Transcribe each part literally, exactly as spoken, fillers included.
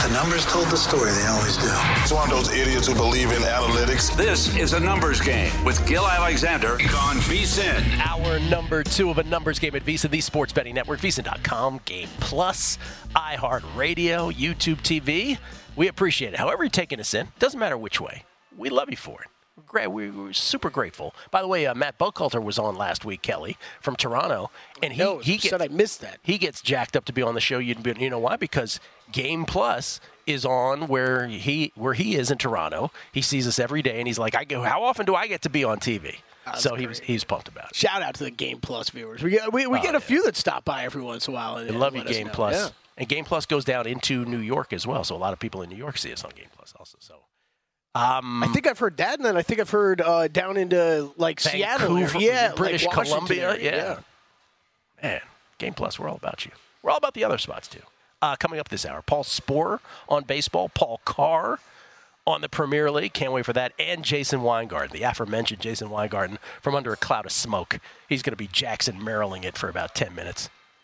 The numbers told the story. They always do. It's one of those idiots who believe in analytics. This is a numbers game with Gil Alexander on VSiN. Hour number two of a numbers game at VSiN, the sports betting network, V S I N dot com, Game Plus, iHeartRadio, YouTube T V. We appreciate it. However you're taking us in, doesn't matter which way. We love you for it. Great. We were super grateful. By the way, uh, Matt Buckhalter was on last week, Kelly, from Toronto, and he no, he said gets, I missed that. He gets jacked up to be on the show. You you know why? Because Game Plus is on where he where he is in Toronto. He sees us every day, and he's like, "I go. How often do I get to be on T V?" That's so great. he was he's pumped about it. Shout out to the Game Plus viewers. We get we, we Oh, get a yeah. few that stop by every once in a while. And, I and love you, let us Game know. Plus. Yeah. And Game Plus goes down into New York as well, so a lot of people in New York see us on Game Plus also. So. Um, I think I've heard that, and then I think I've heard uh, down into like Seattle, Vancouver, area. yeah, British like Washington Columbia, area. yeah. Man, Game Plus, we're all about you. We're all about the other spots too. Uh, coming up this hour, Paul Sporer on baseball, Paul Carr on the Premier League. Can't wait for that. And Jason Weingarten, the aforementioned Jason Weingarten from Under a Cloud of Smoke. He's going to be Jackson Marylanding it for about ten minutes.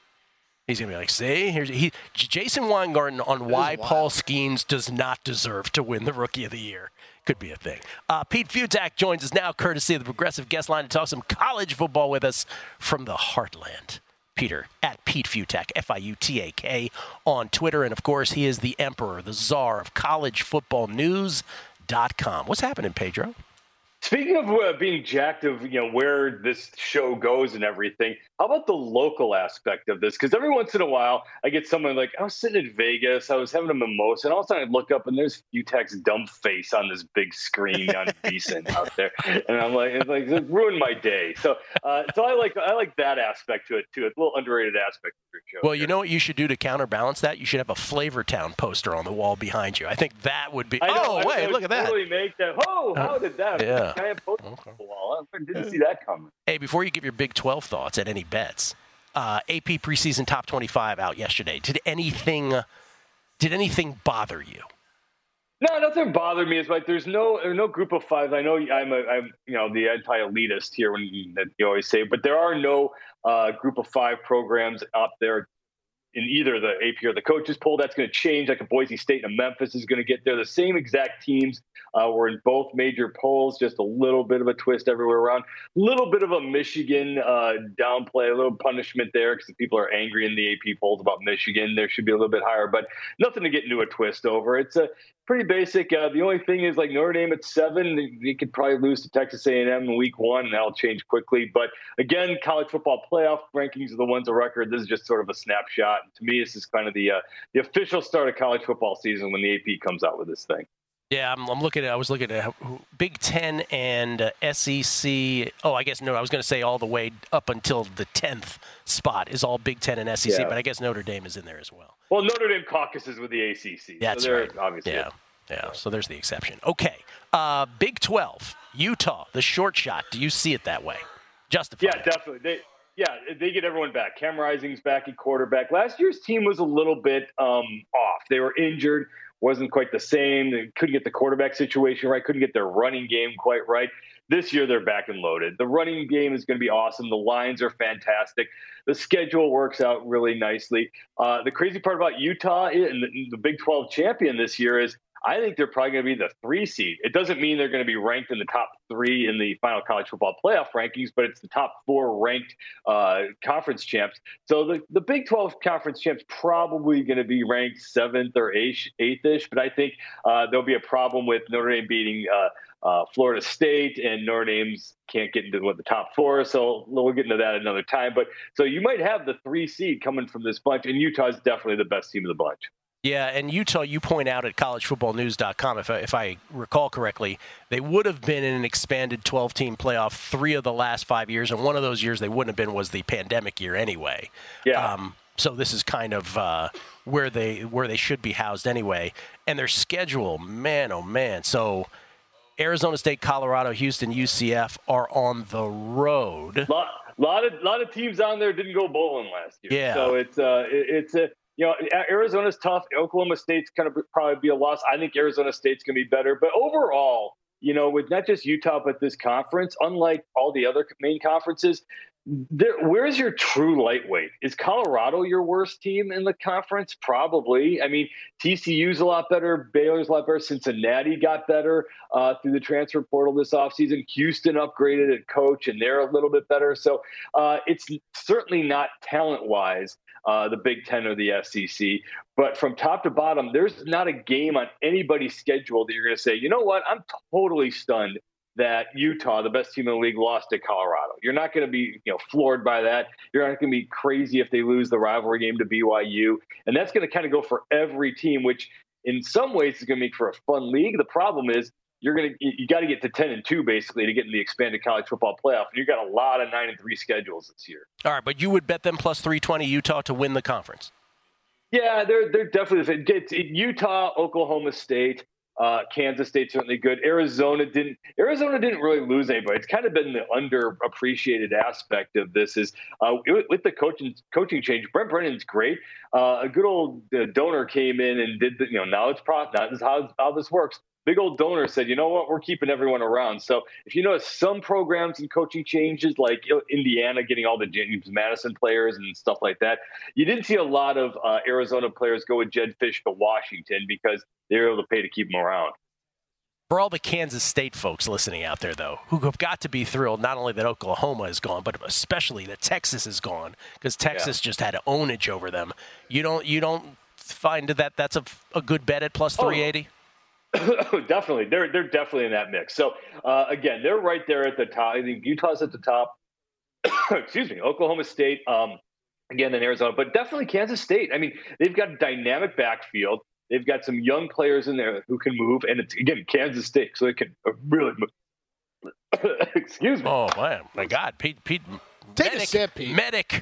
He's going to be like, see, here's he, Jason Weingarten on why Paul Skeens does not deserve to win the Rookie of the Year. Could be a thing. Uh, Pete Futak joins us now, courtesy of the Progressive Guest Line, to talk some college football with us from the Heartland. Peter, at Pete Futak, F I U T A K, on Twitter. And, of course, he is the emperor, the czar of college football news dot com. What's happening, Pedro? Speaking of uh, being jacked of, you know, where this show goes and everything, how about the local aspect of this? Because every once in a while, I get someone like, I was sitting in Vegas, I was having a mimosa, and all of a sudden I look up and there's Futak's dumb face on this big screen on VSiN out there, and I'm like, it's like, it ruined my day. So, uh, so I like I like that aspect to it too. It's a little underrated aspect of your show. Well, you know what you should do to counterbalance that? You should have a Flavortown poster on the wall behind you. I think that would be. I know, oh, I wait, know, look at that. Totally make that. Oh, how did that? Yeah. I have poster Okay. on the wall. I didn't see that coming. Hey, before you give your Big twelve thoughts at any bets, uh, A P preseason top twenty-five out yesterday. Did anything? Did anything bother you? No, nothing bothered me. It's like there's no there's no group of five. I know I'm a, I'm you know the anti-elitist here when you, that you always say, but there are no uh, group of five programs up there in either the A P or the coaches poll. That's going to change. Like a Boise State and a Memphis is going to get there. The same exact teams uh, were in both major polls. Just a little bit of a twist everywhere around. A little bit of a Michigan uh, downplay, a little punishment there because people are angry in the A P polls about Michigan. There should be a little bit higher, but nothing to get into a twist over. It's a pretty basic. Uh, the only thing is, like Notre Dame at seven, they, they could probably lose to Texas A and M in week one, and that'll change quickly. But again, college football playoff rankings are the ones of record. This is just sort of a snapshot. To me, this is kind of the uh, the official start of college football season when the A P comes out with this thing. Yeah, I'm, I'm looking at. I was looking at Big Ten and uh, S E C. Oh, I guess no. I was going to say all the way up until the tenth spot is all Big Ten and S E C, Yeah. but I guess Notre Dame is in there as well. Well, Notre Dame caucuses with the A C C. That's so they're right. Obviously, Yeah, yeah. So there's the exception. Okay, uh, Big twelve, Utah, the short shot. Do you see it that way? Justify. Yeah, definitely. They, yeah, they get everyone back. Cam Rising's back at quarterback. Last year's team was a little bit um, off. They were injured. Wasn't quite the same. They couldn't get the quarterback situation right. Couldn't get their running game quite right. This year, they're back and loaded. The running game is going to be awesome. The lines are fantastic. The schedule works out really nicely. Uh, the crazy part about Utah and the, the Big twelve champion this year is I think they're probably going to be the three seed. It doesn't mean they're going to be ranked in the top three in the final college football playoff rankings, but it's the top four ranked uh, conference champs. So the, the Big twelve conference champs probably going to be ranked seventh or eighth, eighth-ish, but I think uh, there'll be a problem with Notre Dame beating uh, uh, Florida State, and Notre Dame's can't get into what the top four. So we'll get into that another time. But so you might have the three seed coming from this bunch, and Utah's definitely the best team of the bunch. Yeah, and Utah, you point out at college football news dot com, if I, if I recall correctly, they would have been in an expanded twelve-team playoff three of the last five years, and one of those years they wouldn't have been was the pandemic year anyway. Yeah. Um, so this is kind of uh, where they where they should be housed anyway. And their schedule, man, oh man. So Arizona State, Colorado, Houston, U C F are on the road. Lot, lot of lot of teams on there didn't go bowling last year. Yeah. So it's uh, it, it's a. You know, Arizona's tough. Oklahoma State's going to probably be a loss. I think Arizona State's going to be better. But overall, you know, with not just Utah, but this conference, unlike all the other main conferences, There, where's your true lightweight? Is Colorado your worst team in the conference? Probably. I mean, T C U's a lot better. Baylor's a lot better. Cincinnati got better uh, through the transfer portal this offseason. Houston upgraded at coach, and they're a little bit better. So uh, it's certainly not talent-wise uh, the Big Ten or the S E C. But from top to bottom, there's not a game on anybody's schedule that you're going to say, you know what, I'm totally stunned that Utah, the best team in the league, lost to Colorado. You're not going to be, you know, floored by that. You're not going to be crazy if they lose the rivalry game to B Y U. And that's going to kind of go for every team, which in some ways is going to make for a fun league. The problem is you're going to, you got to get to ten and two basically to get in the expanded college football playoff. And you've got a lot of nine and three schedules this year. All right, but you would bet them plus three twenty Utah to win the conference. Yeah, they're, they're definitely, it's Utah, Oklahoma State. Uh, Kansas State certainly good. Arizona didn't. Arizona didn't really lose anybody. It's kind of been the underappreciated aspect of this. Is uh, with the coaching coaching change. Brent Brennan's great. Uh, a good old uh, donor came in and did the, you know, knowledge prof. That is how how this works. Big old donor said, you know what, we're keeping everyone around. So if you notice some programs and coaching changes, like Indiana getting all the James Madison players and stuff like that, you didn't see a lot of uh, Arizona players go with Jedd Fisch to Washington because they were able to pay to keep them around. For all the Kansas State folks listening out there, though, who have got to be thrilled not only that Oklahoma is gone, but especially that Texas is gone, because Texas yeah. just had ownage over them. You don't you don't find that that's a, a good bet at plus three eighty? Oh, definitely. They're they're definitely in that mix. So, uh, again, they're right there at the top. I think Utah's at the top. Excuse me. Oklahoma State, um, again, then Arizona. But definitely Kansas State. I mean, they've got a dynamic backfield. They've got some young players in there who can move. And it's, again, Kansas State, so they can really move. Excuse me. Oh, man. My God. Pete, Pete. Take medic, a sip, Pete. Medic.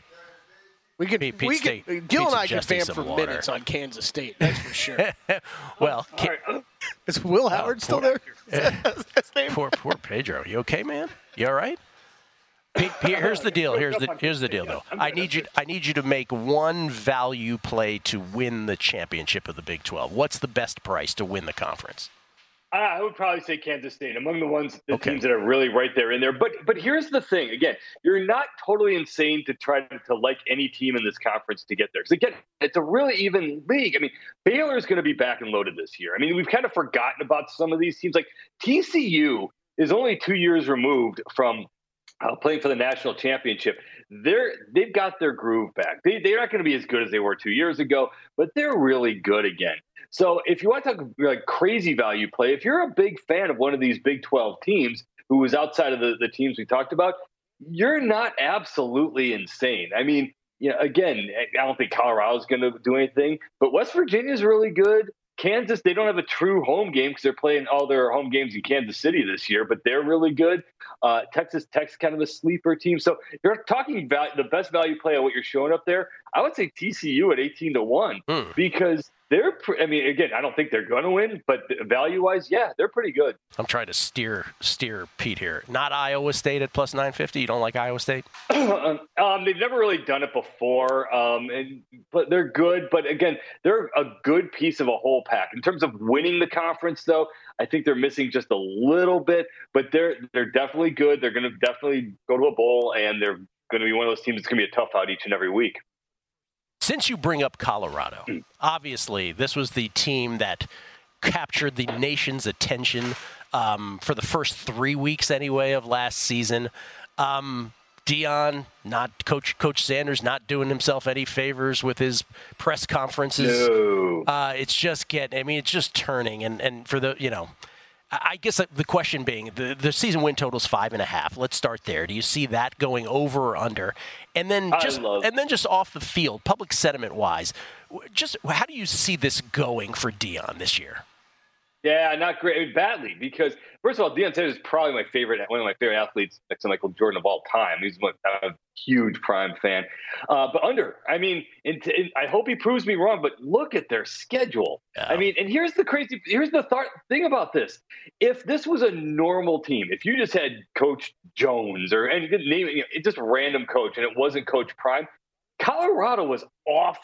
We could, Pete, Pete we State, could, Gil and I could Justice vamp for water. minutes on Kansas State, that's for sure. Well, All right. Is Will Howard oh, still poor, there? poor, poor Pedro. You okay, man? You all right? Pete, Pete, here's the deal. Here's the here's the deal, though. I need you. I need you to make one value play to win the championship of the Big twelve. What's the best price to win the conference? I would probably say Kansas State among the ones, the okay. teams that are really right there in there. But but here's the thing. Again, you're not totally insane to try to, to like any team in this conference to get there. Because again, it's a really even league. I mean, Baylor's going to be back and loaded this year. I mean, we've kind of forgotten about some of these teams. Like T C U is only two years removed from uh, playing for the national championship. They're they've got their groove back. They they're not going to be as good as they were two years ago, but they're really good again. So if you want to talk like crazy value play, if you're a big fan of one of these Big twelve teams who was outside of the, the teams we talked about, you're not absolutely insane. I mean, you know, again, I don't think Colorado's going to do anything, but West Virginia's really good. Kansas, they don't have a true home game because they're playing all their home games in Kansas City this year, but they're really good. Uh, Texas Tech's kind of a sleeper team. So you're talking about the best value play on what you're showing up there. I would say T C U at eighteen to one mm. because they're, pre- I mean, again, I don't think they're going to win, but value-wise, yeah, they're pretty good. I'm trying to steer steer Pete here. Not Iowa State at plus nine fifty. You don't like Iowa State? um, they've never really done it before, um, and but they're good. But again, they're a good piece of a whole pack. In terms of winning the conference, though, I think they're missing just a little bit. But they're they're definitely good. They're going to definitely go to a bowl, and they're going to be one of those teams that's going to be a tough out each and every week. Since you bring up Colorado, obviously this was the team that captured the nation's attention um, for the first three weeks anyway of last season. Um, Deion, not Coach Coach Sanders, not doing himself any favors with his press conferences. No. Uh, it's just getting. I mean, it's just turning, and and for the you know. I guess the question being, the, the season win total is five and a half. Let's start there. Do you see that going over or under? And then just love- and then just off the field, public sentiment wise, just how do you see this going for Deion this year? Yeah, not great, badly, because first of all, Deion Sanders is probably my favorite, one of my favorite athletes next to Michael Jordan of all time. He's one, I'm a huge Prime fan. Uh, but under, I mean, and, and I hope he proves me wrong, but look at their schedule. Yeah. I mean, and here's the crazy, here's the th- thing about this. If this was a normal team, if you just had Coach Jones or and you didn't name it, you know, it's just a random coach and it wasn't Coach Prime, Colorado was awful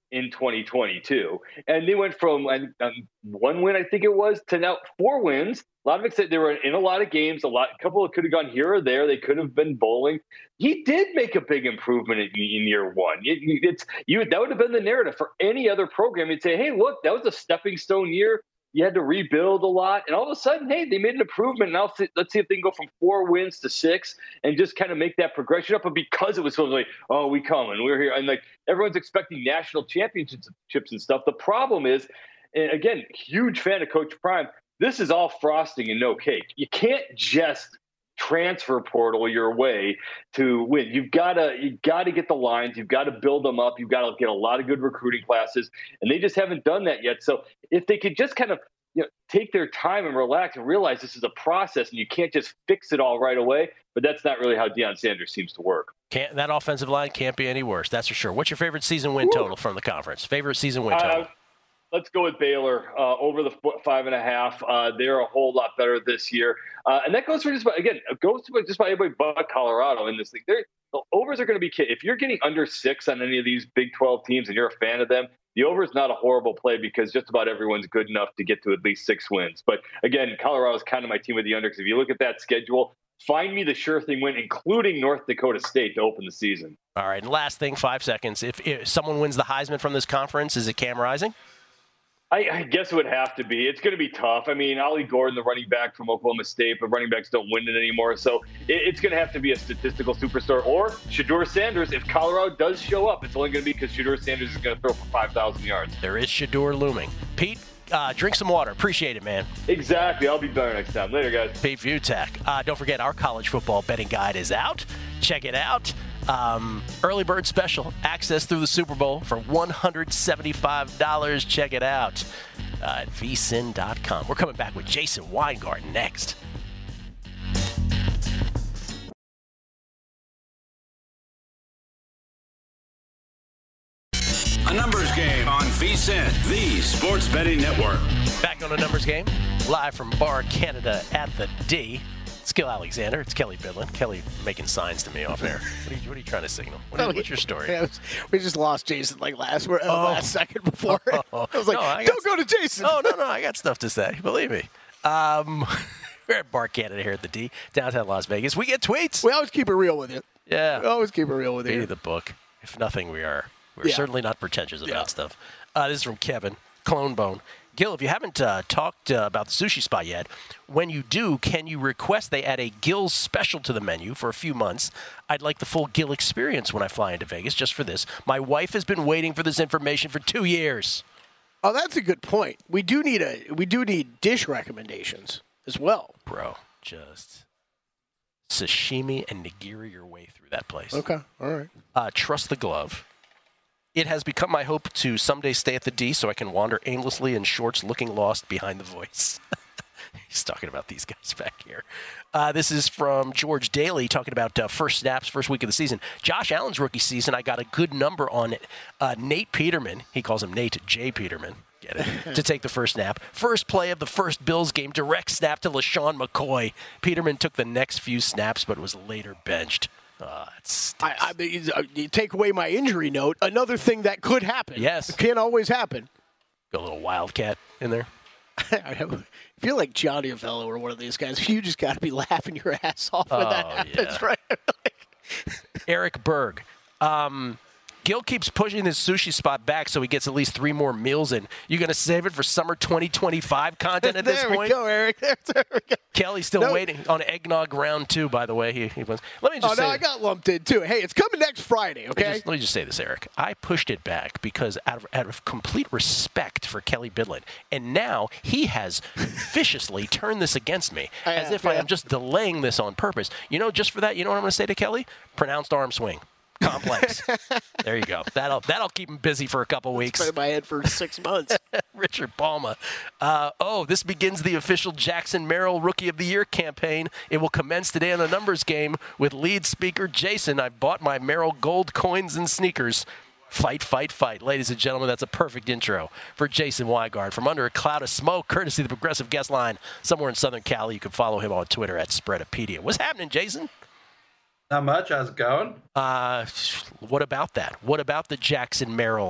in twenty twenty-two. And they went from um, one win, I think it was, to now four wins. A lot of it said they were in a lot of games. A lot, a couple could have gone here or there. They could have been bowling. He did make a big improvement in, in year one. It, it's you. That would have been the narrative for any other program. You'd say, hey, look, that was a stepping stone year. You had to rebuild a lot. And all of a sudden, hey, they made an improvement. Now let's see if they can go from four wins to six and just kind of make that progression up. But because it was sort of like, oh, we come and we're here. And like everyone's expecting national championships and stuff. The problem is, and again, huge fan of Coach Prime, this is all frosting and no cake. You can't just transfer portal your way to win. You've got to you got to get the lines. You've got to build them up. You've got to get a lot of good recruiting classes, and they just haven't done that yet. So if they could just kind of you know, take their time and relax and realize this is a process, and you can't just fix it all right away. But that's not really how Deion Sanders seems to work. Can't, that offensive line can't be any worse. That's for sure. What's your favorite season win total from the conference? Favorite season win total? Uh, Let's go with Baylor uh, over the five and a half. Uh, they're a whole lot better this year, uh, and that goes for just about, again it goes to just about everybody but Colorado in this thing. They're, the overs are going to be if you're getting under six on any of these Big twelve teams and you're a fan of them. The over is not a horrible play because just about everyone's good enough to get to at least six wins. But again, Colorado is kind of my team with the under because if you look at that schedule, find me the sure thing win, including North Dakota State to open the season. All right, and last thing, five seconds. If, if someone wins the Heisman from this conference, is it Cam Rising? I, I guess it would have to be. It's going to be tough. I mean, Ollie Gordon, the running back from Oklahoma State, but running backs don't win it anymore. So it, it's going to have to be a statistical superstar. Or Shedeur Sanders, if Colorado does show up, it's only going to be because Shedeur Sanders is going to throw for five thousand yards. There is Shedeur looming. Pete, uh, drink some water. Appreciate it, man. Exactly. I'll be better next time. Later, guys. Pete Vutak. Uh, don't forget, our college football betting guide is out. Check it out. Um, early bird special, access through the Super Bowl for one hundred seventy-five dollars. Check it out uh, at v sin dot com. We're coming back with Jason Weingarten next. A numbers game on V S I N, the sports betting network. Back on a numbers game, live from Bar Canada at the D. It's Gil Alexander. It's Kelly Bidlin. Kelly making signs to me off air. What are you, what are you trying to signal? What are, what's your story? Yeah, was, we just lost Jason like last, uh, oh. last second before. Oh. I was like, no, I don't got, go to Jason. Oh, no, no. I got stuff to say. Believe me. Um, we're at Bar Canada here at the D, downtown Las Vegas. We get tweets. We always keep it real with you. Yeah. We always keep it real with you. Read the book. If nothing, we are. We're yeah. certainly not pretentious about yeah. stuff. Uh, this is from Kevin, Clone Bone. Gil, if you haven't uh, talked uh, about the sushi spot yet, when you do, can you request they add a Gil special to the menu for a few months? I'd like the full Gil experience when I fly into Vegas just for this. My wife has been waiting for this information for two years. Oh, that's a good point. We do need a we do need dish recommendations as well. Bro, just sashimi and nigiri your way through that place. Okay, all right. Uh, trust the glove. It has become my hope to someday stay at the D so I can wander aimlessly in shorts looking lost behind the voice. He's talking about these guys back here. Uh, this is from George Daly talking about uh, first snaps, first week of the season. Josh Allen's rookie season, I got a good number on it. Uh, Nate Peterman, he calls him Nate J. Peterman, get it, to take the first snap. First play of the first Bills game, direct snap to LaShawn McCoy. Peterman took the next few snaps but was later benched. Uh, I, I mean, you take away my injury note. Another thing that could happen. Yes. It can't always happen. Got a little wildcat in there. I feel like Johnny Avello or one of these guys. You just got to be laughing your ass off when oh, that happens, yeah. right? Eric Berg. Um, Gil keeps pushing his sushi spot back so he gets at least three more meals in. You going to save it for summer twenty twenty-five content at this there point? There we go, Eric. There, there we go. Kelly's still no. waiting on eggnog round two, by the way. He, he was. Let me just oh, say. no, I got lumped in, too. Hey, it's coming next Friday, okay? Let me just, let me just say this, Eric. I pushed it back because out of, out of complete respect for Kelly Bidlin, and now he has viciously turned this against me I as have, if yeah. I am just delaying this on purpose. You know, just for that, you know what I'm going to say to Kelly? Pronounced arm swing. Complex. There you go. That'll that'll keep him busy for a couple weeks. It's been in my head for six months. Richard Palma. Uh, oh, this begins the official Jackson Merrill Rookie of the Year campaign. It will commence today on the numbers game with lead speaker Jason. I've bought my Merrill gold coins and sneakers. Fight, fight, fight. Ladies and gentlemen, that's a perfect intro for Jason Weingarten. From under a cloud of smoke, courtesy of the Progressive Guest Line, somewhere in Southern Cali. You can follow him on Twitter at Spreadopedia. What's happening, Jason? Not much. How's it going? Uh, what about that? What about the Jackson Merrill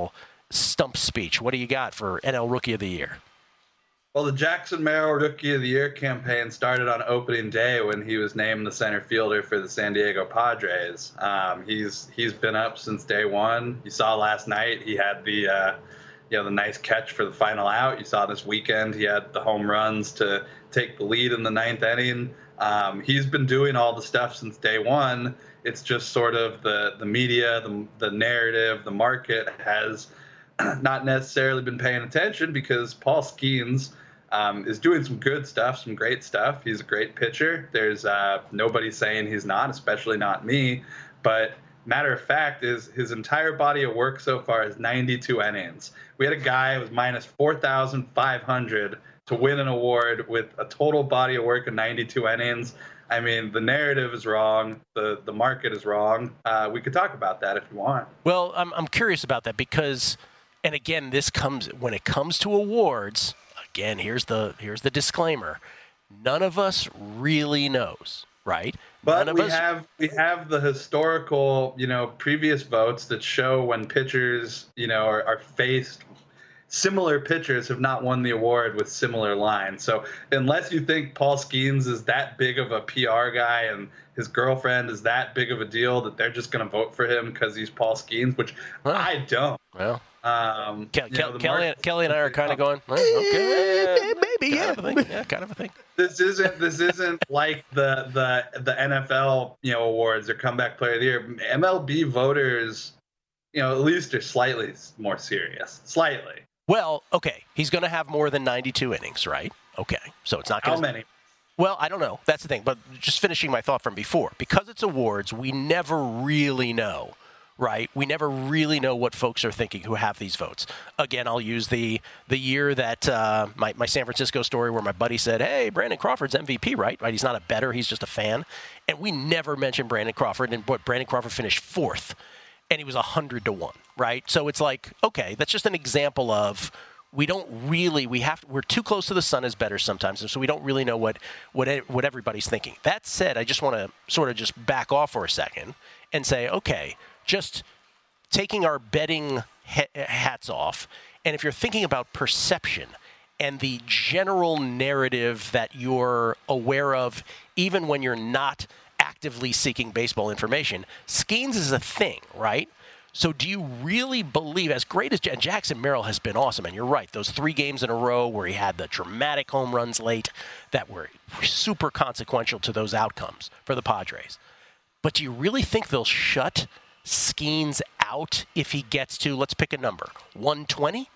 stump speech. What do you got for N L Rookie of the Year? Well, the Jackson Merrill Rookie of the Year campaign started on opening day when he was named the center fielder for the San Diego Padres. Um, he's he's been up since day one. You saw last night he had the uh, you know the nice catch for the final out. You saw this weekend he had the home runs to take the lead in the ninth inning. Um, he's been doing all the stuff since day one. It's just sort of the the media, the the narrative, the market has not necessarily been paying attention because Paul Skeens um, is doing some good stuff, some great stuff. He's a great pitcher. There's uh, nobody saying he's not, especially not me. But matter of fact is his entire body of work so far is ninety-two innings. We had a guy who was minus four thousand five hundred to win an award with a total body of work of ninety-two innings. I mean, the narrative is wrong. The the market is wrong. Uh, we could talk about that if you want. Well, I'm I'm curious about that because, and again, this comes when it comes to awards. Again, here's the here's the disclaimer: none of us really knows, right? But none of we us... have we have the historical, you know, previous votes that show when pitchers, you know, are, are faced. Similar pitchers have not won the award with similar lines. So unless you think Paul Skeens is that big of a P R guy and his girlfriend is that big of a deal that they're just going to vote for him because he's Paul Skeens, which well, I don't. Well, um, Ke- Ke- know, Kelly, Kelly and I are kind of going, well, okay, maybe, yeah. Kind of a thing. Yeah, kind of a thing. This isn't this isn't like the the the N F L, you know, awards or comeback player of the year. M L B voters, you know, at least are slightly more serious, slightly. Well, okay, he's going to have more than ninety-two innings, right? Okay, so it's not going to... How many? Well, I don't know. That's the thing. But just finishing my thought from before, because it's awards, we never really know, right? We never really know what folks are thinking who have these votes. Again, I'll use the the year that uh, my, my San Francisco story where my buddy said, hey, Brandon Crawford's M V P, right? Right? He's not a bettor. He's just a fan. And we never mentioned Brandon Crawford, and but Brandon Crawford finished fourth. And he was one hundred to one, right? So it's like, okay, that's just an example of we don't really, we have, we're too close to the sun is better sometimes, and so we don't really know what, what, what everybody's thinking. That said, I just want to sort of just back off for a second and say, okay, just taking our betting hats off, and if you're thinking about perception and the general narrative that you're aware of, even when you're not actively seeking baseball information, Skeens is a thing, right? So do you really believe, as great as and Jackson Merrill has been awesome, and you're right, those three games in a row where he had the dramatic home runs late that were super consequential to those outcomes for the Padres. But do you really think they'll shut Skeens out if he gets to, let's pick a number, one twenty?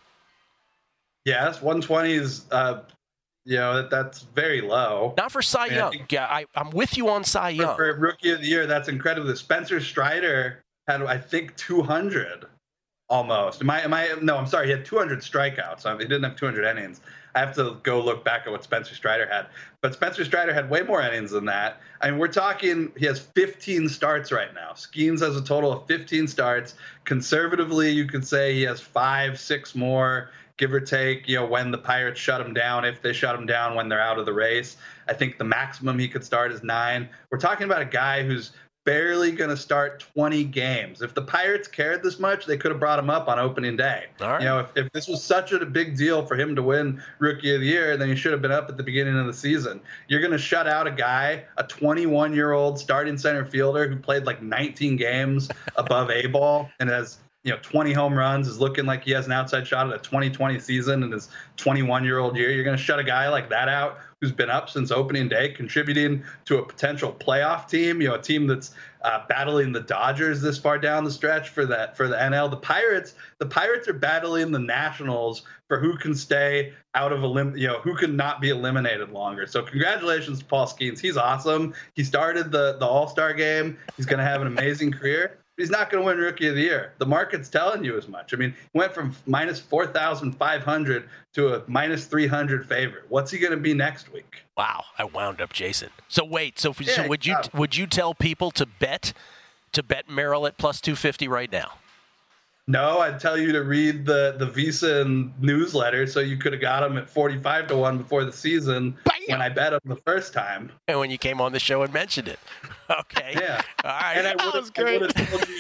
Yes, one twenty is... Uh... You know, that, that's very low. Not for Cy I mean, Young. I think, yeah, I, I'm with you on Cy Young. For, for Rookie of the Year, that's incredible. Spencer Strider had, I think, two hundred almost. Am I? Am I? No, I'm sorry. He had two hundred strikeouts. I mean, he didn't have two hundred innings. I have to go look back at what Spencer Strider had. But Spencer Strider had way more innings than that. I mean, we're talking, he has fifteen starts right now. Skeens has a total of fifteen starts. Conservatively, you could say he has five, six more, give or take, you know, when the Pirates shut him down, if they shut him down when they're out of the race. I think the maximum he could start is nine. We're talking about a guy who's barely going to start twenty games. If the Pirates cared this much, they could have brought him up on opening day. All right. You know, if, if this was such a big deal for him to win Rookie of the Year, then he should have been up at the beginning of the season. You're going to shut out a guy, a twenty-one-year-old starting center fielder who played like nineteen games above A-ball and has, you know, twenty home runs, is looking like he has an outside shot at a twenty twenty season in his twenty-one-year-old year. You're going to shut a guy like that out who's been up since opening day, contributing to a potential playoff team, you know, a team that's uh, battling the Dodgers this far down the stretch for that for the N L. The Pirates, the Pirates are battling the Nationals for who can stay out of elim- you know, who can not be eliminated longer. So congratulations to Paul Skeens. He's awesome. He started the the All-Star game. He's going to have an amazing career. He's not going to win Rookie of the Year. The market's telling you as much. I mean, he went from minus four thousand five hundred to a minus three hundred favorite. What's he going to be next week? Wow, I wound up Jason. So wait, so, Yeah, so would you yeah. would you tell people to bet to bet Merrill at plus two fifty right now? No, I'd tell you to read the the Visa newsletter so you could have got him at forty-five to one before the season. Bam! When I bet him the first time. And when you came on the show and mentioned it. Okay. Yeah. All right. And I That would was have great. told you,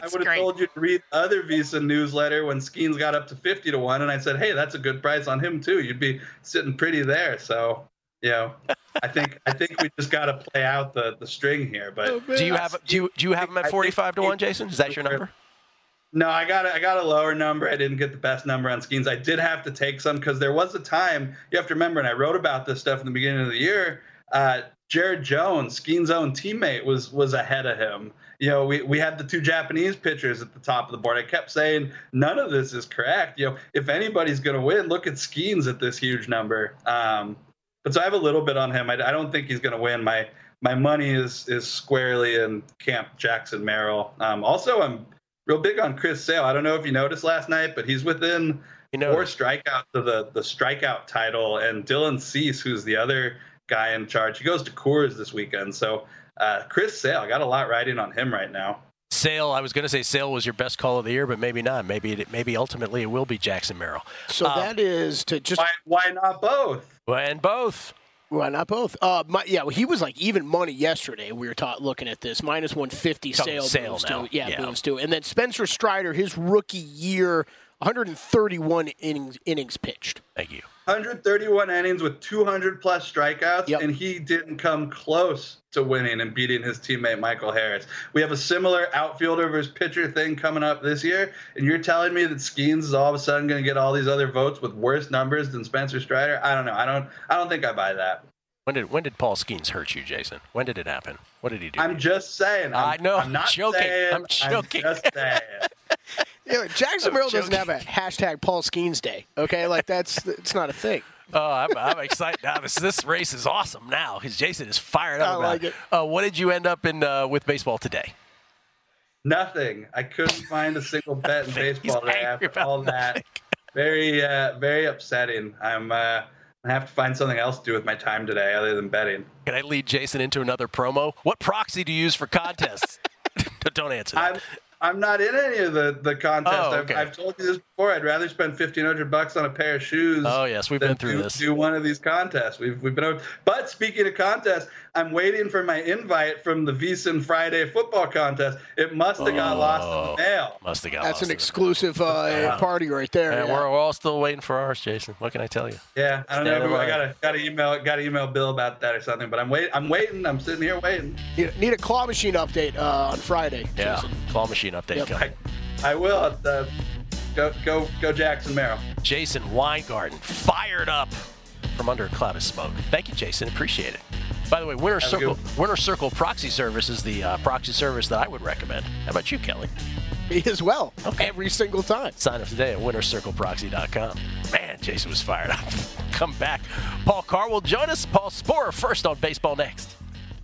I would have told you to read other Visa newsletter when Skeens got up to fifty to one, and I said, hey, that's a good price on him too. You'd be sitting pretty there. So, you know, I think I think we just got to play out the, the string here. But Oh, Do you have do you do you have him at forty-five to one, Jason? Is that your number? No, I got a, I got a lower number. I didn't get the best number on Skeens. I did have to take some because there was a time, you have to remember, and I wrote about this stuff in the beginning of the year, uh, Jared Jones, Skeens' own teammate, was was ahead of him. You know, we, we had the two Japanese pitchers at the top of the board. I kept saying, none of this is correct. You know, if anybody's going to win, look at Skeens at this huge number. Um, but so I have a little bit on him. I, I don't think he's going to win. My my money is is squarely in camp Jackson Merrill. Um, also, I'm real big on Chris Sale. I don't know if you noticed last night, but he's within You know, four strikeouts of the, the strikeout title. And Dylan Cease, who's the other guy in charge, he goes to Coors this weekend. So uh, Chris Sale, I got a lot riding on him right now. Sale, I was going to say Sale was your best call of the year, but maybe not. Maybe it, maybe ultimately it will be Jackson Merrill. So Um, that is to just Why, why not both? And both. why not both? Uh, my, yeah, well, he was like even money yesterday. We were ta- looking at this minus one fifty. Talking Sale, Sale moves now. to yeah, Yeah. moves to, and then Spencer Strider, his rookie year, one hundred thirty-one innings innings pitched. Thank you. one hundred thirty-one innings with two hundred plus strikeouts, Yep. and he didn't come close to winning and beating his teammate Michael Harris. We have a similar outfielder versus pitcher thing coming up this year, and you're telling me that Skeens is all of a sudden going to get all these other votes with worse numbers than Spencer Strider? I don't know. I don't. I don't think I buy that. When did when did Paul Skeens hurt you, Jason? When did it happen? What did he do? I'm just saying. I'm, I know. I'm not joking. saying. I'm joking. I'm just saying. Yeah, Jackson I'm Merrill doesn't joking. have a hashtag Paul Skeens Day. Okay, like that's it's not a thing. Oh, I'm, I'm excited now. This, this race is awesome now because Jason is fired up I about like it. it. Uh, what did you end up in uh, with baseball today? Nothing. I couldn't find a single bet in baseball He's today angry after about all that. nothing. Very, uh, very upsetting. I'm. Uh, I have to find something else to do with my time today other than betting. Can I lead Jason into another promo? What proxy do you use for contests? Don't answer that. I'm. I'm not in any of the the contests. Oh, okay. I've, I've told you this before. I'd rather spend fifteen hundred bucks on a pair of shoes. Oh, yes, we've than been through do, this. Do one of these contests. We've we've been. Over. But speaking of contests, I'm waiting for my invite from the VSiN Friday football contest. It must have got lost in the mail. Must have got That's lost an in the- exclusive uh, party right there. And yeah. we're, we're all still waiting for ours, Jason. What can I tell you? Yeah, I don't Stand know. Who, I in gotta gotta email gotta email Bill about that or something. But I'm wait I'm waiting. I'm sitting here waiting. Need, need a claw machine update uh, on Friday. Yeah, Jason. claw machine update Yep. coming. I, I will. Uh, go go go Jackson Merrill. Jason Weingarten fired up from under a cloud of smoke. Thank you, Jason. Appreciate it. By the way, Winner Have a Circle good- Winner Circle Proxy Service is the uh, proxy service that I would recommend. How about you, Kelly? Me as well. Okay. Every single time. Sign up today at winner circle proxy dot com. Man, Jason was fired up. Come back. Paul Carr will join us. Paul Sporer first on Baseball Next.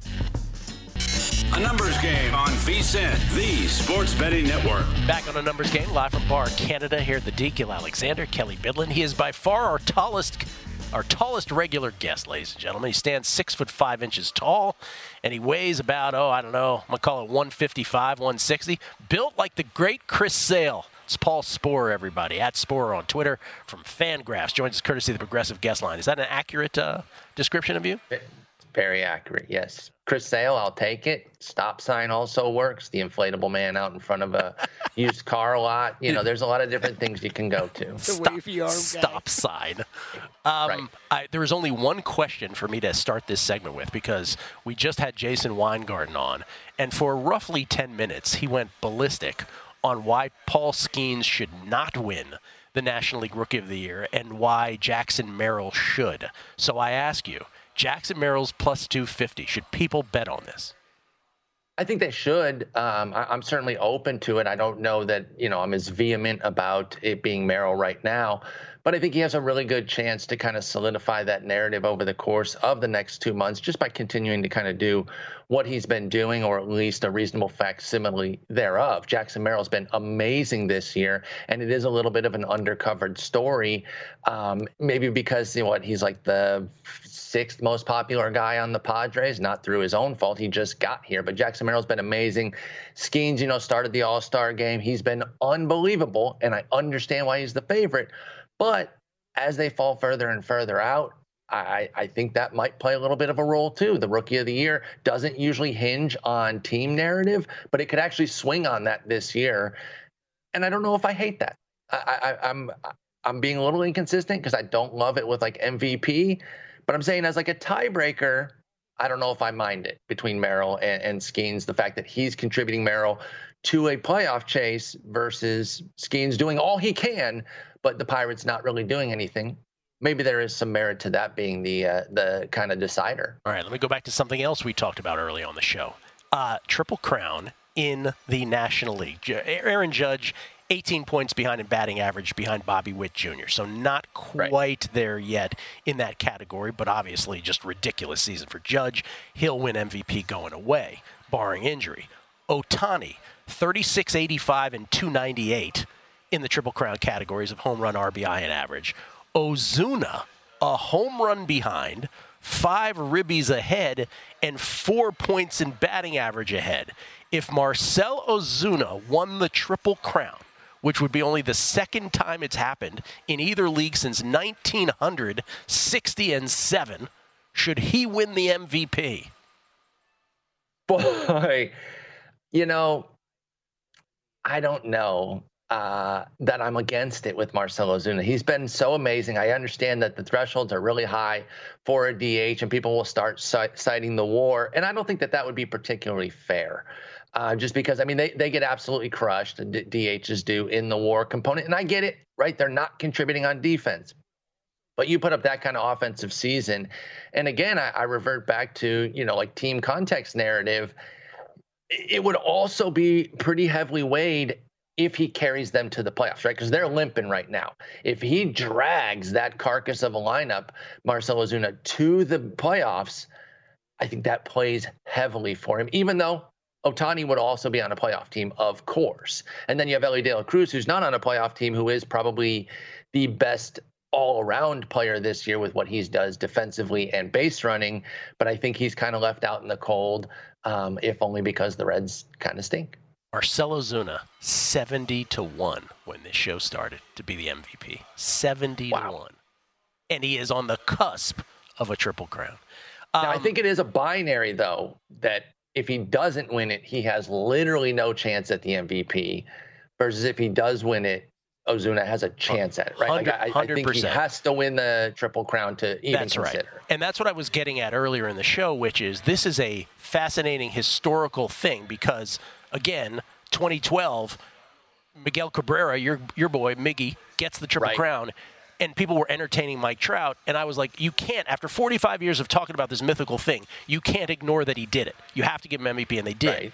A numbers game on VSiN, the sports betting network. Back on a numbers game, live from Bar Canada. Here at the D. Gil Alexander, Kelly Bidlin. He is by far our tallest, our tallest regular guest, ladies and gentlemen. He stands six foot five inches tall, and he weighs about oh I don't know, I'm gonna call it one fifty-five, one sixty. Built like the great Chris Sale. It's Paul Sporer, everybody. At Sporer on Twitter from Fangraphs. Joins us courtesy of the Progressive Guest Line. Is that an accurate uh, description of you? Very accurate, yes. Chris Sale, I'll take it. Stop sign also works. The inflatable man out in front of a used car lot. You know, there's a lot of different things you can go to. The Stop, wavy arm guy. stop sign. Um, Right. I, there was only one question for me to start this segment with because we just had Jason Weingarten on, and for roughly ten minutes, he went ballistic on why Paul Skeens should not win the National League Rookie of the Year and why Jackson Merrill should. So I ask you, Jackson Merrill's plus two fifty. Should people bet on this? I think they should. Um, I, I'm certainly open to it. I don't know that, you know, I'm as vehement about it being Merrill right now, but I think he has a really good chance to kind of solidify that narrative over the course of the next two months just by continuing to kind of do what he's been doing, or at least a reasonable facsimile thereof. Jackson Merrill's been amazing this year, and it is a little bit of an undercovered story, um, maybe because, you know what, he's like the sixth most popular guy on the Padres, not through his own fault. He just got here, but Jackson Merrill's been amazing. Skeens, you know, started the All-Star game. He's been unbelievable, and I understand why he's the favorite. But as they fall further and further out, I, I think that might play a little bit of a role too. The Rookie of the Year doesn't usually hinge on team narrative, but it could actually swing on that this year. And I don't know if I hate that. I, I, I'm I'm being a little inconsistent because I don't love it with like M V P, but I'm saying as like a tiebreaker, I don't know if I mind it between Merrill and, and Skeens, the fact that he's contributing Merrill to a playoff chase versus Skeens doing all he can, but the Pirates not really doing anything. Maybe there is some merit to that being the uh, the kind of decider. All right, let me go back to something else we talked about early on the show. Uh, Triple Crown in the National League. Aaron Judge, eighteen points behind in batting average behind Bobby Witt Junior So not quite right there yet in that category, but obviously just ridiculous season for Judge. He'll win M V P going away, barring injury. Ohtani, thirty-six, eighty-five, and two ninety-eight in the Triple Crown categories of home run, R B I, and average. Ozuna, a home run behind, five ribbies ahead, and four points in batting average ahead. If Marcell Ozuna won the Triple Crown, which would be only the second time it's happened in either league since nineteen sixty and seven, should he win the M V P? Boy, you know, I don't know. Uh, that I'm against it with Marcell Ozuna. He's been so amazing. I understand that the thresholds are really high for a D H and people will start citing the war. And I don't think that that would be particularly fair. Uh, just because, I mean, they, they get absolutely crushed, D- DHs do, in the war component. And I get it, right? They're not contributing on defense. But you put up that kind of offensive season. And again, I, I revert back to, you know, like team context narrative. It would also be pretty heavily weighed if he carries them to the playoffs, right? Because they're limping right now. If he drags that carcass of a lineup, Marcell Ozuna, to the playoffs, I think that plays heavily for him, even though Ohtani would also be on a playoff team, of course. And then you have Elly De La Cruz, who's not on a playoff team, who is probably the best all-around player this year with what he does defensively and base running. But I think he's kind of left out in the cold, um, if only because the Reds kind of stink. Marcell Ozuna, seventy to one when this show started to be the M V P. seventy to one. And he is on the cusp of a Triple Crown. Um, now, I think it is a binary, though, that if he doesn't win it, he has literally no chance at the M V P, versus if he does win it, Ozuna has a chance at it, right? Like I, I think he has to win the Triple Crown to even that's consider. Right. And that's what I was getting at earlier in the show, which is this is a fascinating historical thing because, again, twenty twelve, Miguel Cabrera, your your boy, Miggy, gets the Triple right. Crown, and people were entertaining Mike Trout, and I was like, you can't, after forty-five years of talking about this mythical thing, you can't ignore that he did it. You have to give him M V P, and they did. Right.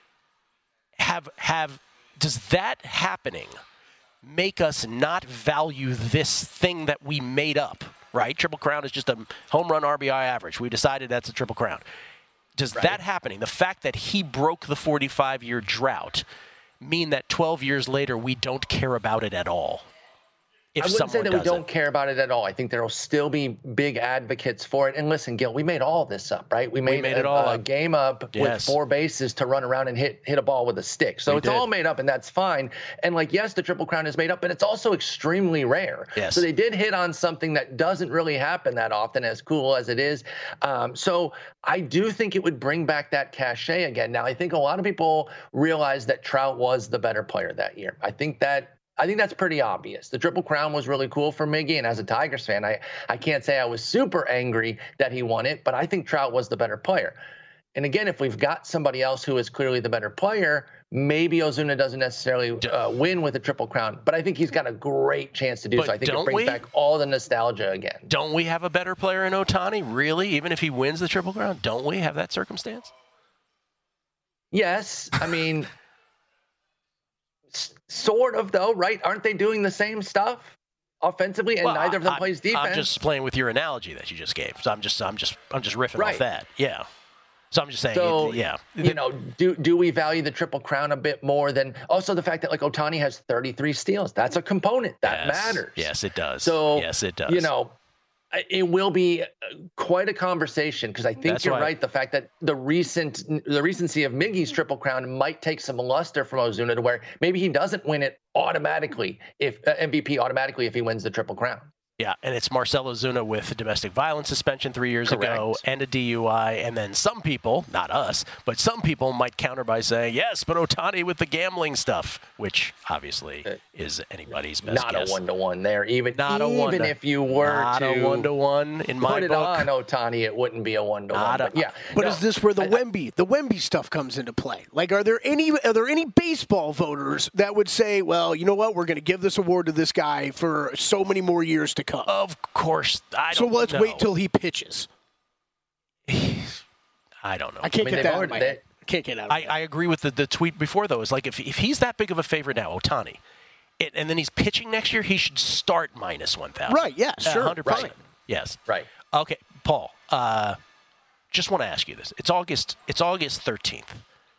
Have have does that happening make us not value this thing that we made up, right? Triple Crown is just a home run R B I average. We decided that's a Triple Crown. Does right. that happening, the fact that he broke the forty-five-year drought, mean that twelve years later we don't care about it at all? If I wouldn't say that we don't it. care about it at all. I think there will still be big advocates for it. And listen, Gil, we made all this up, right? We made, we made a, it all a up. game up yes. with four bases to run around and hit hit a ball with a stick. So we it's did. all made up, and that's fine. And like, yes, the Triple Crown is made up, but it's also extremely rare. Yes. So they did hit on something that doesn't really happen that often, as cool as it is. Um, so I do think it would bring back that cachet again. Now, I think a lot of people realize that Trout was the better player that year. I think that I think that's pretty obvious. The Triple Crown was really cool for Miggy, and as a Tigers fan, I, I can't say I was super angry that he won it, but I think Trout was the better player. And again, if we've got somebody else who is clearly the better player, maybe Ozuna doesn't necessarily uh, win with the Triple Crown, but I think he's got a great chance to do but so. I think it brings we? back all the nostalgia again. Don't we have a better player in Ohtani, really? Even if he wins the Triple Crown, don't we have that circumstance? Yes. I mean... Sort of, though, right? Aren't they doing the same stuff offensively, and well, neither of them I, plays defense? I'm just playing with your analogy that you just gave. So I'm just, I'm just, I'm just riffing right. off that. Yeah. So I'm just saying, so, yeah. You know, do do we value the Triple Crown a bit more than also the fact that like Ohtani has thirty-three steals? That's a component that yes. matters. Yes, it does. So yes, it does. You know. It will be quite a conversation because I think That's you're right. right. The fact that the recent the recency of Miggy's Triple Crown might take some luster from Ozuna to where maybe he doesn't win it automatically if uh, M V P automatically if he wins the Triple Crown. Yeah, and it's Marcelo Zuna with a domestic violence suspension three years Correct. ago and a D U I. And then some people, not us, but some people might counter by saying, yes, but Ohtani with the gambling stuff, which obviously is anybody's best Not guess. a one-to-one there. Even, Not a even one to, if you were not to a one-to-one in my put it book. on Ohtani, it wouldn't be a one-to-one. Not a- But yeah, But no, is this where the I- Wemby, the Wemby stuff comes into play? Like, are there any are there any baseball voters that would say, well, you know what, we're going to give this award to this guy for so many more years to come? Of course, I so don't let's know. wait till he pitches. I don't know. I can't I mean, get they've that out of already- my they- head. I can't get out of I, my I head. agree with the, the tweet before, though. Is like if, if he's that big of a favorite now, Ohtani, it, and then he's pitching next year, he should start minus one thousand. Right, yeah, sure, one hundred percent. right. Yes. Right. Okay, Paul, uh, just want to ask you this. It's August, it's August thirteenth.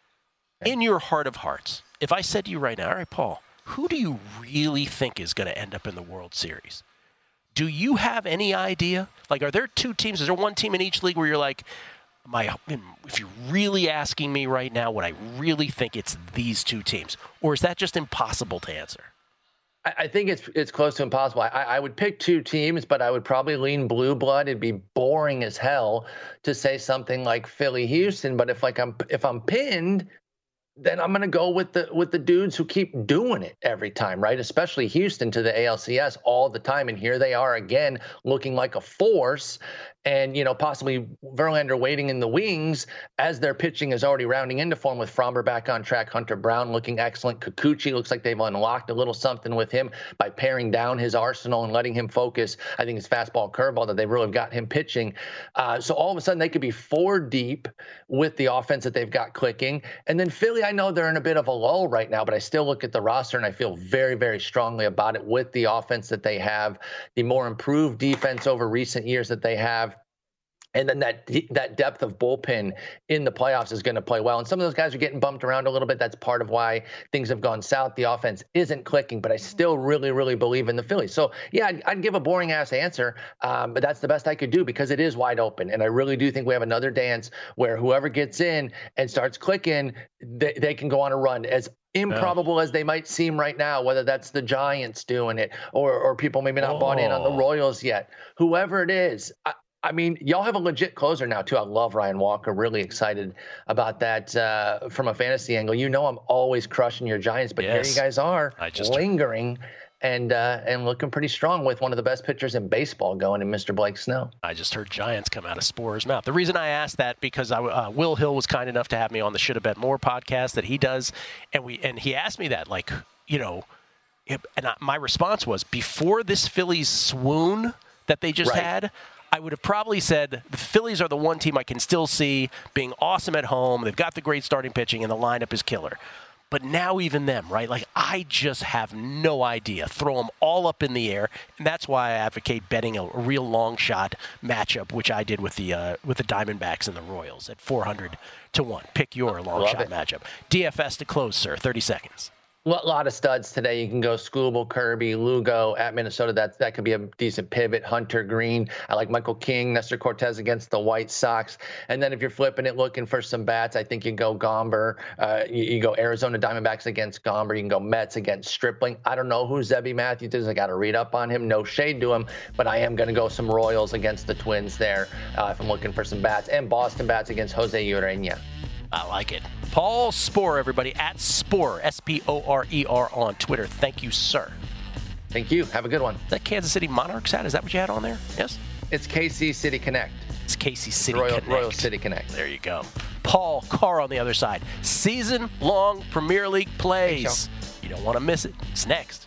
In your heart of hearts, if I said to you right now, all right, Paul, who do you really think is going to end up in the World Series? Do you have any idea? Like, are there two teams? Is there one team in each league where you're like, my, if you're really asking me right now, what I really think it's these two teams? Or is that just impossible to answer? I, I think it's it's close to impossible. I, I would pick two teams, but I would probably lean blue blood. It'd be boring as hell to say something like Philly, Houston. But if like I'm if I'm pinned, then I'm going to go with the with the dudes who keep doing it every time, right? Especially Houston to the A L C S all the time. And here they are again, looking like a force. And, you know, possibly Verlander waiting in the wings as their pitching is already rounding into form with Fromber back on track, Hunter Brown looking excellent. Kikuchi looks like they've unlocked a little something with him by paring down his arsenal and letting him focus. I think it's fastball curveball that they really have got him pitching. Uh, so all of a sudden they could be four deep with the offense that they've got clicking. And then Philly, I know they're in a bit of a lull right now, but I still look at the roster and I feel very, very strongly about it with the offense that they have, the more improved defense over recent years that they have. And then that that depth of bullpen in the playoffs is going to play well. And some of those guys are getting bumped around a little bit. That's part of why things have gone south. The offense isn't clicking, but I still really, really believe in the Phillies. So, yeah, I'd, I'd give a boring-ass answer, um, but that's the best I could do because it is wide open. And I really do think we have another dance where whoever gets in and starts clicking, they, they can go on a run. As improbable as they might seem right now, whether that's the Giants doing it or, or people maybe not oh. bought in on the Royals yet, whoever it is, I, I mean, y'all have a legit closer now, too. I love Ryan Walker. Really excited about that uh, from a fantasy angle. You know I'm always crushing your Giants, but yes. here you guys are I just... lingering and uh, and looking pretty strong with one of the best pitchers in baseball going in Mister Blake Snell. I just heard Giants come out of Spore's mouth. The reason I asked that because I, uh, Will Hill was kind enough to have me on the Should Have Bet More podcast that he does, and we and he asked me that, like, you know, and I, my response was, before this Phillies swoon that they just right. had, I would have probably said the Phillies are the one team I can still see being awesome at home. They've got the great starting pitching, and the lineup is killer. But now even them, right? Like, I just have no idea. Throw them all up in the air, and that's why I advocate betting a, a real long shot matchup, which I did with the uh, with the Diamondbacks and the Royals at four hundred to one. Pick your long Love shot it. matchup. D F S to close, sir. thirty seconds. A lot of studs today. You can go Skubal, Kirby, Lugo at Minnesota. That that could be a decent pivot. Hunter Green. I like Michael King, Nestor Cortez against the White Sox. And then if you're flipping it, looking for some bats, I think you can go Gomber. Uh, you, you go Arizona Diamondbacks against Gomber. You can go Mets against Stripling. I don't know who Zebby Matthews is. I got to read up on him. No shade to him, but I am going to go some Royals against the Twins there uh, if I'm looking for some bats. And Boston bats against Jose Urena. I like it. Paul Sporer, everybody, at Sporer, S P O R E R on Twitter. Thank you, sir. Thank you. Have a good one. Is that Kansas City Monarchs hat? Is that what you had on there? Yes? It's K C City Connect. It's K C City Royal, Connect. Royal City Connect. There you go. Paul Carr on the other side. Season-long Premier League plays. You don't want to miss it. It's next.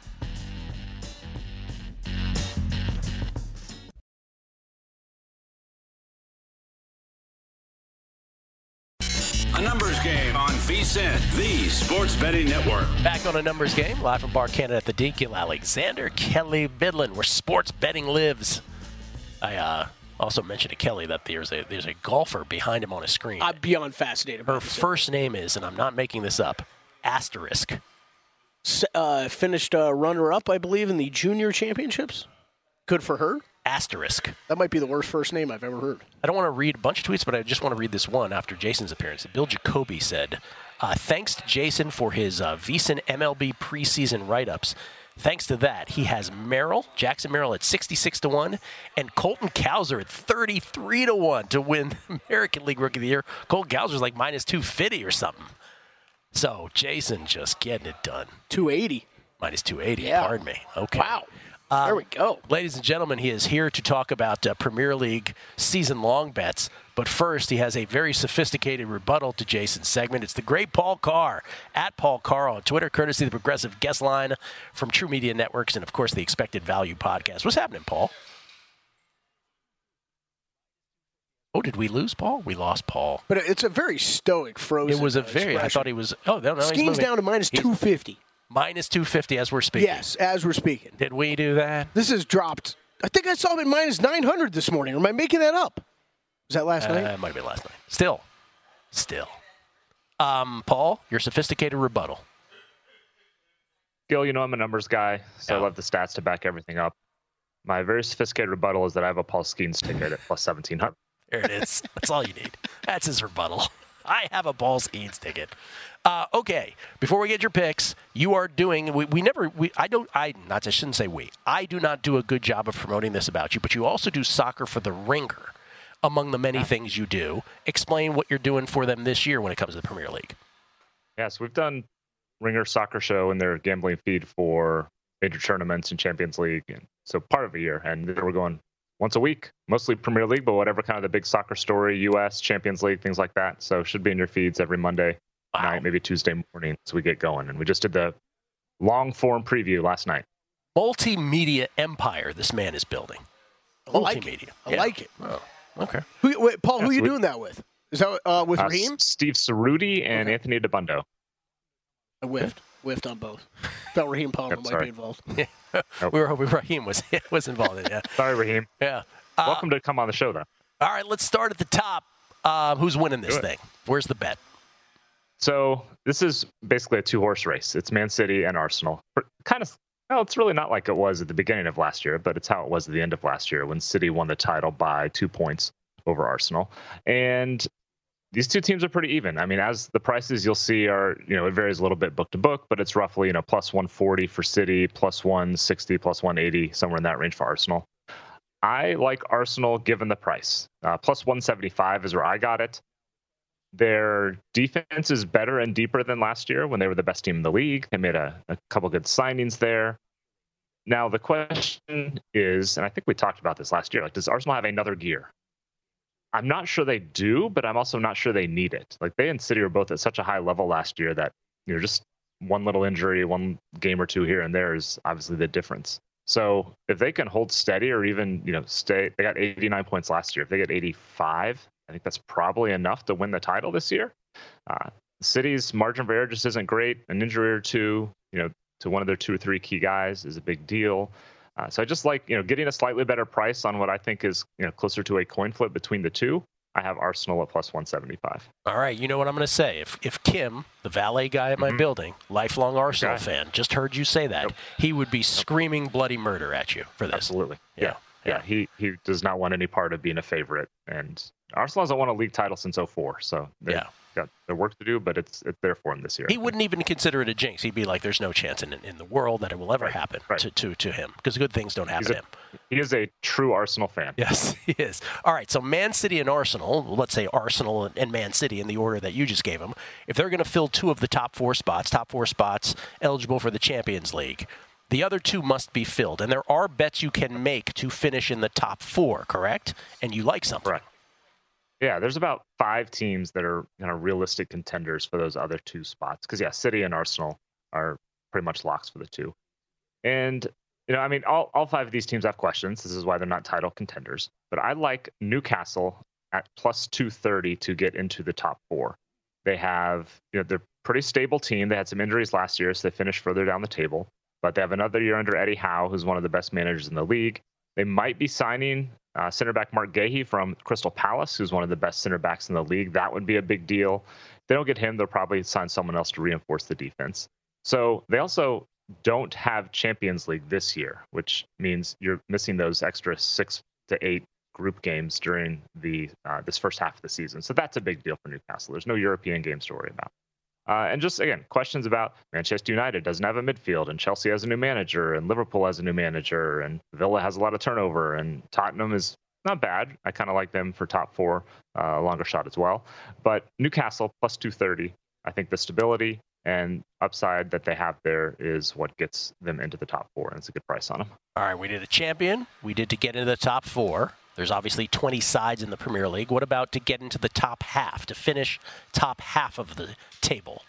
A numbers game on V S I N, the Sports Betting Network. Back on a numbers game, live from Bar Canada at the D. Gil Alexander, Kelly Bidlin, where sports betting lives. I uh, also mentioned to Kelly that there's a there's a golfer behind him on his screen. I'm beyond fascinated. Her by this. first name is, and I'm not making this up, Asterisk. Uh, finished uh, runner-up, I believe, in the junior championships. Good for her. Asterisk. That might be the worst first name I've ever heard. I don't want to read a bunch of tweets, but I just want to read this one after Jason's appearance. Bill Jacoby said, uh, thanks to Jason for his uh, V S I N M L B preseason write-ups. Thanks to that, he has Merrill, Jackson Merrill at sixty-six to one, and Colton Cowser at thirty-three to one to win American League Rookie of the Year. Colton Cowser's like minus two fifty or something. So Jason just getting it done. two eighty. Minus two eighty, Yeah. pardon me. Okay. Wow. Um, there we go. Ladies and gentlemen, he is here to talk about uh, Premier League season-long bets. But first, he has a very sophisticated rebuttal to Jason's segment. It's the great Paul Carr, at Paul Carr on Twitter, courtesy of the Progressive Guest Line from True Media Networks and, of course, the Expected Value Podcast. What's happening, Paul? Oh, did we lose Paul? We lost Paul. But it's a very stoic, frozen It was a uh, very, I expression. thought he was, oh, no, no. he's Skiing's moving. down to minus He's two fifty. Minus two fifty as we're speaking. Yes, as we're speaking. Did we do that? This has dropped. I think I saw him at minus nine hundred this morning. Or am I making that up? Was that last Uh, night? it might have been last night. Still. Still. Um, Paul, your sophisticated rebuttal. Gil, you know I'm a numbers guy, so Yeah. I love the stats to back everything up. My very sophisticated rebuttal is that I have a Paul Skeens ticket at plus seventeen hundred. There it is. That's all you need. That's his rebuttal. I have a Paul Skeens ticket. Uh, okay, before we get your picks, you are doing. We, we never. We I don't. I not. I shouldn't say we. I do not do a good job of promoting this about you, but you also do Soccer for the Ringer, among the many things you do. Explain what you're doing for them this year when it comes to the Premier League. Yes, we've done Ringer Soccer Show in their gambling feed for major tournaments and Champions League, and so part of a year, and we're going once a week, mostly Premier League, but whatever kind of the big soccer story, U S Champions League, things like that. So should be in your feeds every Monday Wow. night, maybe Tuesday morning, so we get going. And we just did the long form preview last night. Multimedia empire this man is building. I like it. Multimedia. I Yeah. like it. Oh, okay. Who, wait, Paul, Yeah, who are you so we- doing that with? Is that uh, with Uh, Raheem? S- Steve Cerruti and Okay. Anthony DeBundo. I whiffed. Whiffed on both. Felt Raheem Palmer Yep, might sorry. be involved. We were hoping Raheem was was involved in that. Sorry, Raheem. Yeah. Uh, Welcome to come on the show, though. All right, let's start at the top. Um, who's winning this Do it. thing? Where's the bet? So this is basically a two-horse race. It's Man City and Arsenal. Kind of, well, it's really not like it was at the beginning of last year, but it's how it was at the end of last year when City won the title by two points over Arsenal. And these two teams are pretty even. I mean, as the prices you'll see are, you know, it varies a little bit book to book, but it's roughly, you know, plus one forty for City, plus one sixty, plus one eighty, somewhere in that range for Arsenal. I like Arsenal given the price. Uh, plus one seventy-five is where I got it. Their defense is better and deeper than last year when they were the best team in the league. They made a, a couple good signings there. Now, the question is, and I think we talked about this last year, like, does Arsenal have another gear? I'm not sure they do, but I'm also not sure they need it. Like, they and City were both at such a high level last year that, you know, just one little injury, one game or two here and there is obviously the difference. So if they can hold steady or even, you know, stay, they got eighty-nine points last year. If they get eighty-five, I think that's probably enough to win the title this year. Uh, City's margin of error just isn't great. An injury or two, you know, to one of their two or three key guys is a big deal. Uh, so I just like, you know, getting a slightly better price on what I think is, you know, closer to a coin flip between the two. I have Arsenal at plus one seventy-five. All right, you know what I'm going to say. If if Kim, the valet guy at my Mhm. building, lifelong Arsenal Okay. fan, just heard you say that, Yep. he would be screaming bloody murder at you for this. Absolutely. Yeah. Yeah. Yeah. He he does not want any part of being a favorite. And Arsenal hasn't won a league title since oh four. So they've Yeah. got their work to do, but it's it's there for him this year. He wouldn't even consider it a jinx. He'd be like, "There's no chance in in the world that it will ever Right, happen right. to, to to him because good things don't happen He's to a- him." He is a true Arsenal fan. Yes, he is. All right, so Man City and Arsenal, let's say Arsenal and- and Man City in the order that you just gave them, if they're going to fill two of the top four spots, top four spots eligible for the Champions League, the other two must be filled. And there are bets you can make to finish in the top four, correct? And you like something. Right. Yeah, there's about five teams that are kind of realistic contenders for those other two spots. Because, yeah, City and Arsenal are pretty much locks for the two. And, you know, I mean, all, all five of these teams have questions. This is why they're not title contenders. But I like Newcastle at plus two thirty to get into the top four. They have, you know, they're a pretty stable team. They had some injuries last year, so they finished further down the table. But they have another year under Eddie Howe, who's one of the best managers in the league. They might be signing uh, center back Mark Gahey from Crystal Palace, who's one of the best center backs in the league. That would be a big deal. If they don't get him, they'll probably sign someone else to reinforce the defense. So they also don't have Champions League this year, which means you're missing those extra six to eight group games during the uh, this first half of the season. So that's a big deal for Newcastle. There's no European games to worry about. Uh, and just, again, questions about Manchester United doesn't have a midfield, and Chelsea has a new manager, and Liverpool has a new manager, and Villa has a lot of turnover, and Tottenham is not bad. I kind of like them for top four, uh, a longer shot as well. But Newcastle, plus two thirty. I think the stability and upside that they have there is what gets them into the top four, and it's a good price on them. All right, we did a champion. We did to get into the top four. There's obviously twenty sides in the Premier League. What about to get into the top half, to finish top half of the table?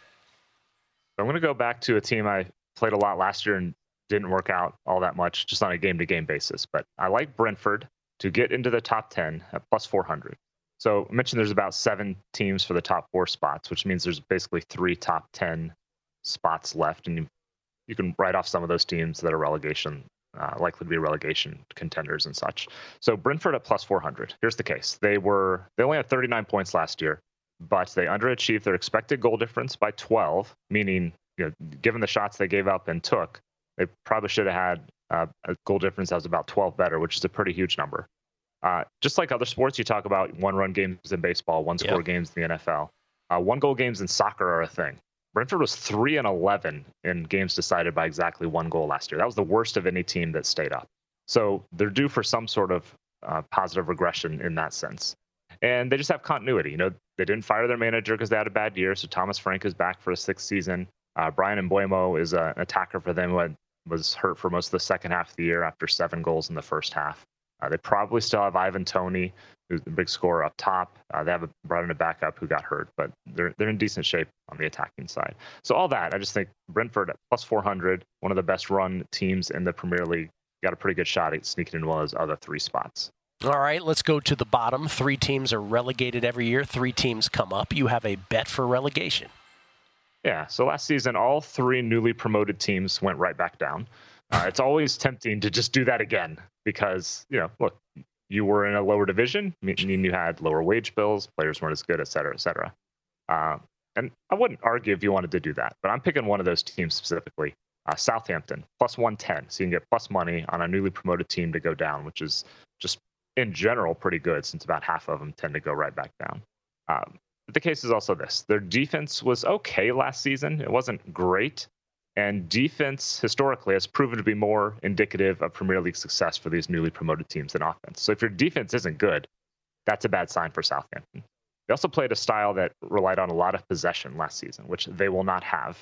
I'm going to go back to a team I played a lot last year and didn't work out all that much, just on a game-to-game basis. But I like Brentford to get into the top ten at plus four hundred. So I mentioned there's about seven teams for the top four spots, which means there's basically three top ten spots left. And you, you can write off some of those teams that are relegation, uh, likely to be relegation contenders and such. So Brentford at plus four hundred. Here's the case. They were they only had thirty-nine points last year, but they underachieved their expected goal difference by twelve, meaning, you know, given the shots they gave up and took, they probably should have had uh, a goal difference that was about twelve better, which is a pretty huge number. Uh, just like other sports, you talk about one-run games in baseball, one-score yep. games in the N F L. Uh, one-goal games in soccer are a thing. Brentford was three and eleven in games decided by exactly one goal last year. That was the worst of any team that stayed up. So they're due for some sort of uh, positive regression in that sense. And they just have continuity. You know, they didn't fire their manager because they had a bad year. So Thomas Frank is back for a sixth season. Uh, Brian Mbeumo is a, an attacker for them who had, was hurt for most of the second half of the year after seven goals in the first half. Uh, they probably still have Ivan Toney, who's the big scorer up top. Uh, they have a, brought in a backup who got hurt, but they're they're in decent shape on the attacking side. So all that, I just think Brentford at plus four hundred, one of the best run teams in the Premier League, got a pretty good shot at sneaking into one of those other three spots. All right, let's go to the bottom. Three teams are relegated every year. Three teams come up. You have a bet for relegation. Yeah, so last season, all three newly promoted teams went right back down. Uh, it's always tempting to just do that again because, you know, look, you were in a lower division, meaning you had lower wage bills, players weren't as good, et cetera, et cetera. Uh, and I wouldn't argue if you wanted to do that, but I'm picking one of those teams specifically, uh, Southampton, plus one ten. So you can get plus money on a newly promoted team to go down, which is just in general pretty good since about half of them tend to go right back down. Um, but the case is also this. Their defense was okay last season. It wasn't great. And defense, historically, has proven to be more indicative of Premier League success for these newly promoted teams than offense. So if your defense isn't good, that's a bad sign for Southampton. They also played a style that relied on a lot of possession last season, which they will not have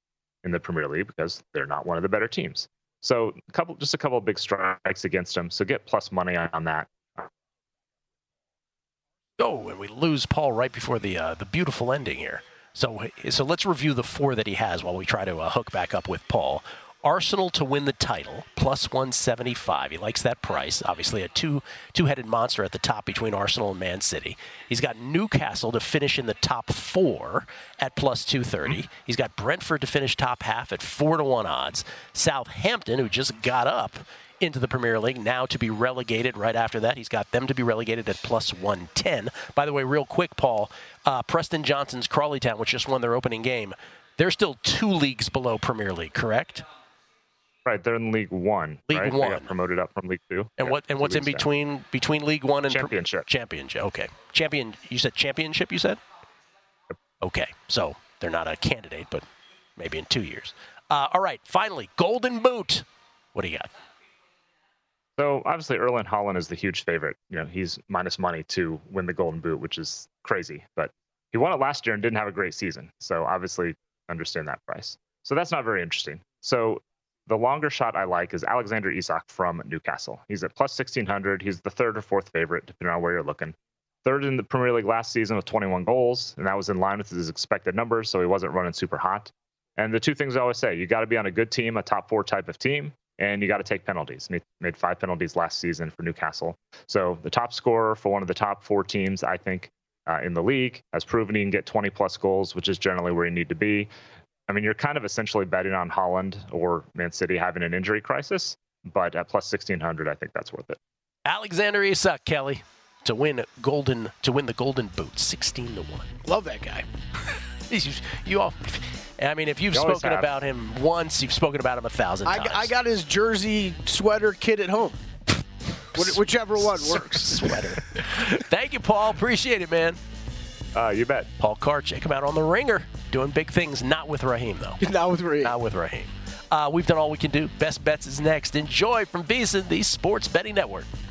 in the Premier League because they're not one of the better teams. So a couple, just a couple of big strikes against them. So get plus money on that. Oh, and we lose Paul right before the uh, the beautiful ending here. So, so let's review the four that he has while we try to uh, hook back up with Paul. Arsenal to win the title, plus one seventy-five. He likes that price. Obviously, a two, two-headed monster at the top between Arsenal and Man City. He's got Newcastle to finish in the top four at plus two thirty. He's got Brentford to finish top half at four to one odds. Southampton, who just got up into the Premier League, now to be relegated right after that. He's got them to be relegated at plus one ten. By the way, real quick, Paul, uh, Preston Johnson's Crawley Town, which just won their opening game, they're still two leagues below Premier League, correct? Right, they're in League One. League right? One. They got promoted up from League Two. And yeah, what and what's in between down. between League One and Championship? Pr- championship. Okay. Champion. You said championship. You said. Yep. Okay, so they're not a candidate, but maybe in two years. Uh, all right. Finally, Golden Boot. What do you got? So obviously Erling Haaland is the huge favorite. You know, he's minus money to win the Golden Boot, which is crazy. But he won it last year and didn't have a great season. So obviously understand that price. So that's not very interesting. So the longer shot I like is Alexander Isak from Newcastle. He's at plus sixteen hundred. He's the third or fourth favorite, depending on where you're looking. Third in the Premier League last season with twenty-one goals, and that was in line with his expected numbers, so he wasn't running super hot. And the two things I always say, you got to be on a good team, a top four type of team, and you got to take penalties. And he made five penalties last season for Newcastle. So the top scorer for one of the top four teams, I think, uh, in the league, has proven he can get twenty plus goals, which is generally where you need to be. I mean, you're kind of essentially betting on Haaland or Man City having an injury crisis, but at plus sixteen hundred, I think that's worth it. Alexander Isak, Kelly, to win golden to win the Golden Boot, sixteen to one. Love that guy. you all, I mean, if you've you spoken about him once, you've spoken about him a thousand I, times. I got his jersey sweater kit at home. Whichever one works. Sweater. Thank you, Paul. Appreciate it, man. Uh, you bet. Paul Carr, check him out on The Ringer. Doing big things, not with Raheem, though. Not with Raheem. Not with Raheem. Uh, we've done all we can do. Best Bets is next. Enjoy from VSiN, the Sports Betting Network.